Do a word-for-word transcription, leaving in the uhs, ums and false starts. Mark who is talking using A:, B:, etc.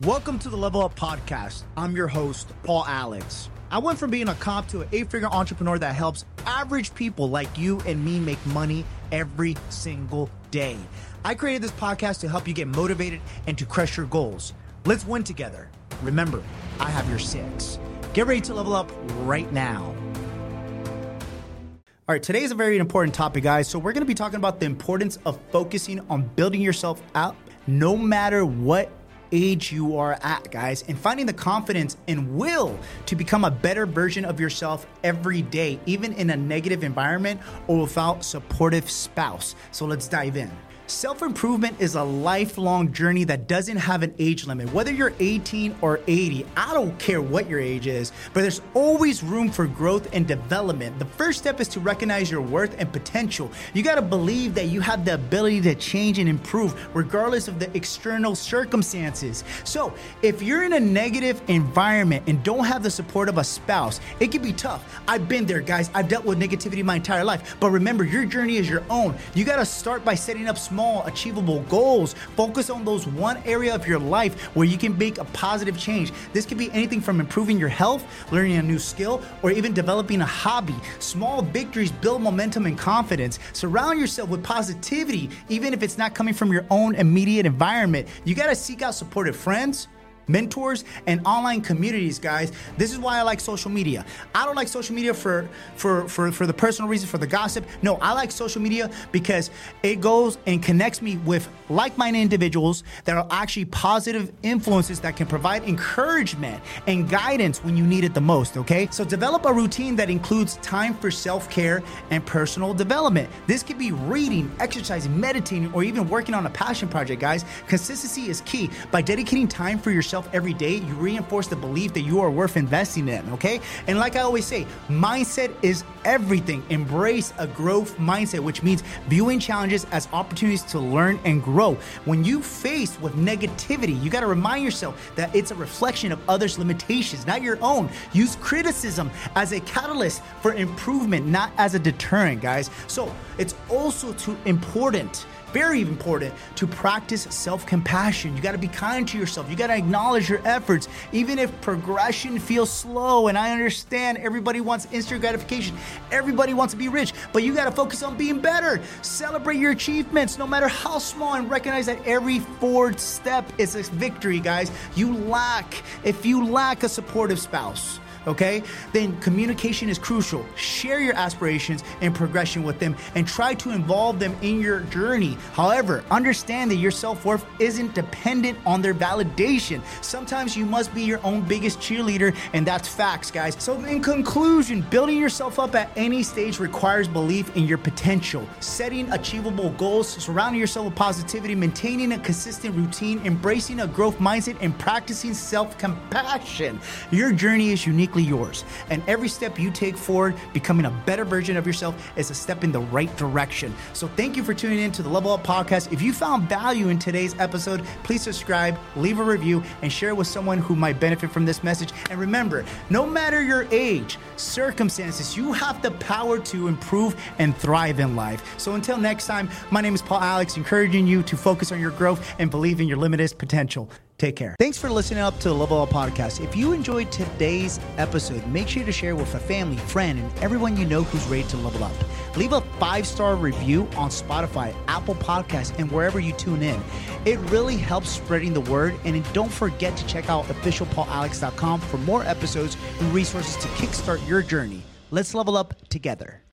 A: Welcome to the Level Up Podcast. I'm your host, Paul Alex. I went from being a cop to an eight-figure entrepreneur that helps average people like you and me make money every single day. I created this podcast to help you get motivated and to crush your goals. Let's win together. Remember, I have your six. Get ready to level up right now. All right, today is a very important topic, guys. So we're going to be talking about the importance of focusing on building yourself up no matter what age you are at, guys, and finding the confidence and will to become a better version of yourself every day, even in a negative environment or without supportive spouse. So let's dive in. Self-improvement is a lifelong journey that doesn't have an age limit. Whether you're eighteen or eighty, I don't care what your age is, but there's always room for growth and development. The first step is to recognize your worth and potential. You got to believe that you have the ability to change and improve regardless of the external circumstances. So if you're in a negative environment and don't have the support of a spouse, it can be tough. I've been there, guys. I've dealt with negativity my entire life. But remember, your journey is your own. You got to start by setting up small achievable goals. Focus on those one area of your life where you can make a positive change. This could be anything from improving your health, learning a new skill, or even developing a hobby. Small victories build momentum and confidence. Surround yourself with positivity, even if it's not coming from your own immediate environment. You got to seek out supportive friends, mentors, and online communities, guys. This is why I like social media. I don't like social media for, for, for, for the personal reason, for the gossip. No, I like social media because it goes and connects me with like-minded individuals that are actually positive influences that can provide encouragement and guidance when you need it the most, okay? So develop a routine that includes time for self-care and personal development. This could be reading, exercising, meditating, or even working on a passion project, guys. Consistency is key. By dedicating time for yourself every day, you reinforce the belief that you are worth investing in, okay? And like I always say, mindset is everything. Embrace a growth mindset, which means viewing challenges as opportunities to learn and grow. When you face with negativity, you got to remind yourself that it's a reflection of others' limitations, not your own. Use criticism as a catalyst for improvement, not as a deterrent, guys. So it's also too important, very important, to practice self-compassion. You got to be kind to yourself. You got to acknowledge your efforts, even if progression feels slow. And I understand everybody wants instant gratification. Everybody wants to be rich, but you got to focus on being better. Celebrate your achievements, no matter how small, and recognize that every forward step is a victory, guys. You lack, if you lack a supportive spouse, okay, then communication is crucial. Share your aspirations and progression with them and try to involve them in your journey. However, understand that your self-worth isn't dependent on their validation. Sometimes you must be your own biggest cheerleader, and that's facts, guys. So in conclusion, building yourself up at any stage requires belief in your potential, setting achievable goals, surrounding yourself with positivity, maintaining a consistent routine, embracing a growth mindset, and practicing self-compassion. Your journey is unique yours, and every step you take forward becoming a better version of yourself is a step in the right direction. So thank you for tuning in to the Level Up Podcast. If you found value in today's episode, please subscribe, leave a review, and share it with someone who might benefit from this message. And remember, no matter your age, circumstances, you have the power to improve and thrive in life. So until next time, my name is Paul Alex, encouraging you to focus on your growth and believe in your limitless potential. Take care. Thanks for listening up to the Level Up Podcast. If you enjoyed today's episode, make sure to share with a family, friend, and everyone you know who's ready to level up. Leave a five-star review on Spotify, Apple Podcasts, and wherever you tune in. It really helps spreading the word. And don't forget to check out official paul alex dot com for more episodes and resources to kickstart your journey. Let's level up together.